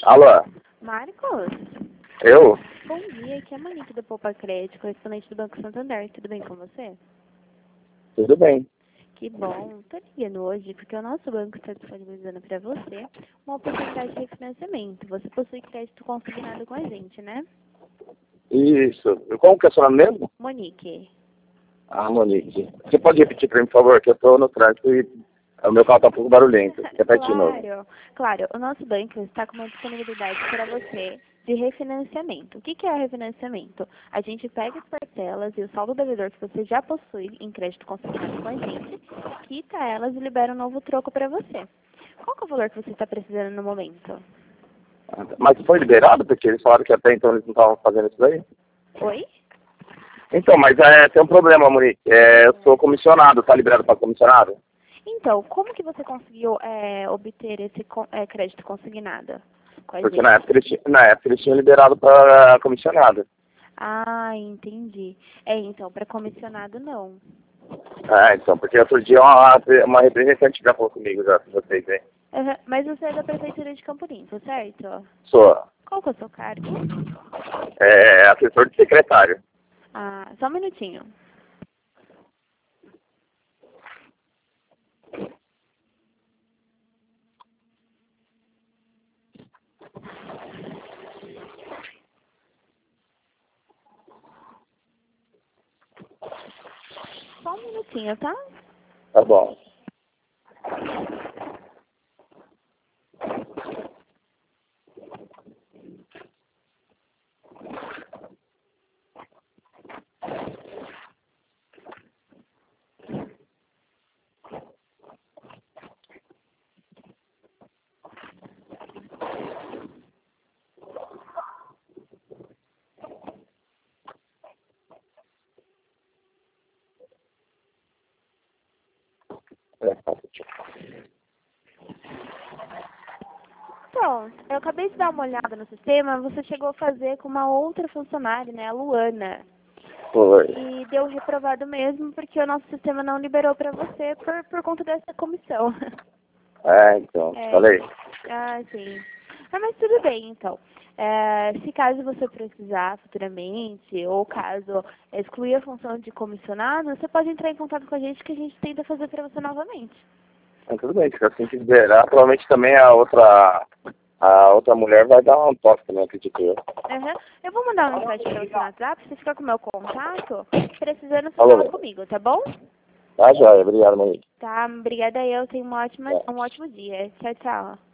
Alô? Marcos, Eu? bom dia, aqui é a Monique do Poupa Crédito, correspondente do Banco Santander. Tudo bem com você? Tudo bem. Que bom. Tô ligando hoje porque o nosso banco está disponibilizando para você uma oportunidade de refinanciamento. Você possui crédito consignado com a gente, né? Isso. Como que é o seu nome mesmo? Monique. Ah, Monique. Você pode repetir para mim, por favor, que eu estou no trânsito e o meu carro está um pouco barulhento. Repete de novo. Claro. O nosso banco está com uma disponibilidade para você de refinanciamento. O que é refinanciamento? A gente pega as parcelas e o saldo devedor que você já possui em crédito consignado com a gente, quita elas e libera um novo troco para você. Qual que é o valor que você está precisando no momento? Mas foi liberado? Porque eles falaram que até então eles não estavam fazendo isso daí? Oi? Então, mas tem um problema, Monique. Eu sou comissionado. Tá liberado para comissionado? Então, como que você conseguiu obter esse crédito consignado com a Porque gente? na época eles tinham liberado para comissionado. Ah, entendi. Então, para comissionado não. Então, porque outro dia uma representante já falou comigo, já, com vocês, hein? Uhum. Mas você é da Prefeitura de Campo Limpo, certo? Sou Qual que é o seu cargo? assessor de secretário. Ah, só um minutinho. Só um minutinho, tá? Tá bom. Então, eu acabei de dar uma olhada no sistema, você chegou a fazer com uma outra funcionária, né, a Luana. Foi. E deu reprovado mesmo, porque o nosso sistema não liberou para você por conta dessa comissão. Então, te falei. Ah, sim. Ah, mas tudo bem, então. Se caso você precisar futuramente, ou caso excluir a função de comissionado, você pode entrar em contato com a gente que a gente tenta fazer para você novamente. Tudo bem, se assim que liberar, provavelmente também a outra mulher vai dar um toque também, acredito eu. Uhum. Eu vou mandar uma mensagem para você no WhatsApp, você fica com o meu contato, precisando você Falou. fala comigo, tá bom? Tá, joia. Obrigado, Monique. Tá, obrigada eu, tenha um ótimo dia. Tchau, tchau.